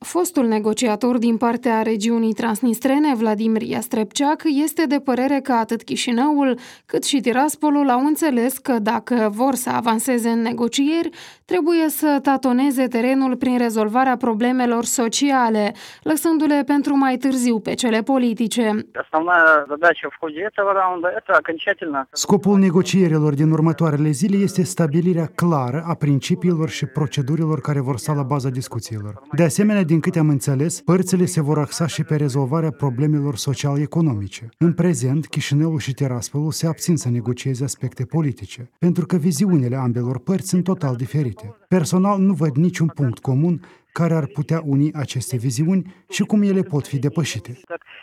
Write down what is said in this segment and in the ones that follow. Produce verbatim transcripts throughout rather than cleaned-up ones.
Fostul negociator din partea regiunii transnistrene, Vladimir Iastrepceac, este de părere că atât Chișinăul cât și Tiraspolul au înțeles că dacă vor să avanseze în negocieri, trebuie să tatoneze terenul prin rezolvarea problemelor sociale, lăsându-le pentru mai târziu pe cele politice. Scopul negocierilor din următoarele zile este stabilirea clară a principiilor și procedurilor care vor sta la baza discuțiilor. De asemenea, din câte am înțeles, părțile se vor axa și pe rezolvarea problemelor social-economice. În prezent, Chișinăul și Tiraspolul se abțin să negocieze aspecte politice, pentru că viziunile ambelor părți sunt total diferite. Personal, nu văd niciun punct comun care ar putea uni aceste viziuni și cum ele pot fi depășite.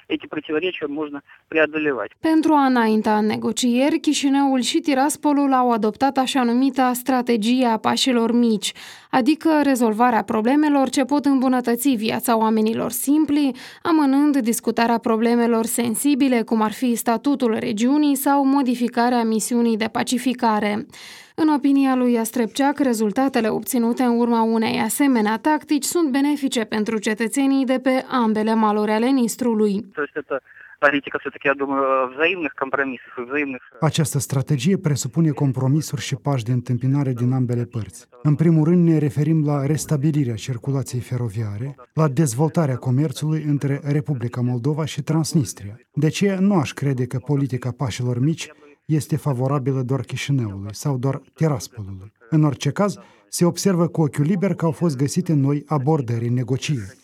Pentru a înainta în negocieri, Chișinăul și Tiraspolul au adoptat așa numita strategie a pașilor mici, adică rezolvarea problemelor ce pot îmbunătăți viața oamenilor simpli, amânând discutarea problemelor sensibile, cum ar fi statutul regiunii sau modificarea misiunii de pacificare. În opinia lui Iastrepceac, rezultatele obținute în urma unei asemenea tactici sunt benefice pentru cetățenii de pe ambele maluri ale Nistrului. Această strategie presupune compromisuri și pași de întâmpinare din ambele părți. În primul rând ne referim la restabilirea circulației feroviare, la dezvoltarea comerțului între Republica Moldova și Transnistria. De aceea nu aș crede că politica pașilor mici este favorabilă doar Chișinăului sau doar Tiraspolului. În orice caz, se observă cu ochiul liber că au fost găsite noi abordări în negocieri.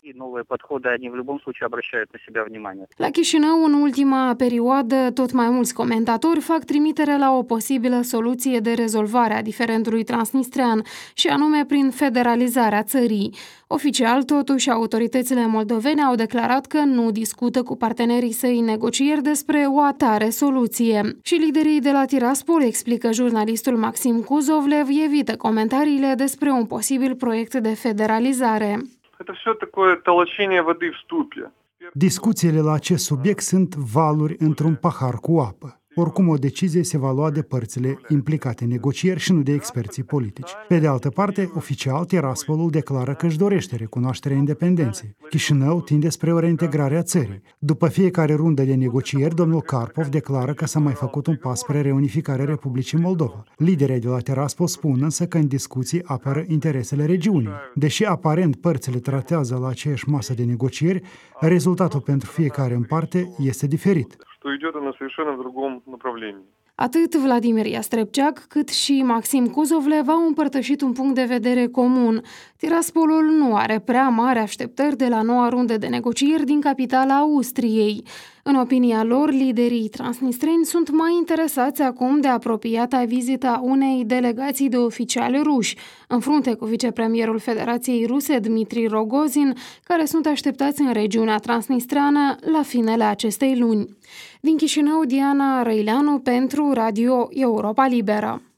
La Chișinău, în ultima perioadă, tot mai mulți comentatori fac trimitere la o posibilă soluție de rezolvare a diferendului transnistrean, și anume prin federalizarea țării. Oficial, totuși, autoritățile moldovene au declarat că nu discută cu partenerii săi în negocieri despre o atare soluție. Și liderii de la Tiraspol, explică jurnalistul Maxim Kuzovlev, evită comentariile despre un posibil proiect de federalizare. Discuțiile la acest subiect sunt valuri într-un pahar cu apă. Oricum, o decizie se va lua de părțile implicate în negocieri și nu de experții politici. Pe de altă parte, oficial, Tiraspolul declară că își dorește recunoașterea independenței. Chișinău tinde spre o reintegrare a țării. După fiecare rundă de negocieri, domnul Karpov declară că s-a mai făcut un pas spre reunificarea Republicii Moldova. Liderii de la Tiraspol spun însă că în discuții apără interesele regiunii. Deși aparent părțile tratează la aceeași masă de negocieri, rezultatul pentru fiecare în parte este diferit. Atât Vladimir Iastrepceac cât și Maxim Kuzovlev au împărtășit un punct de vedere comun. Tiraspolul nu are prea mari așteptări de la noua rundă de negocieri din capitala Austriei. În opinia lor, liderii transnistreni sunt mai interesați acum de apropiata vizita unei delegații de oficiali ruși, în frunte cu vicepremierul Federației Ruse, Dmitri Rogozin, care sunt așteptați în regiunea transnistreană la finele acestei luni. Din Chișinău, Diana Răileanu pentru Radio Europa Liberă.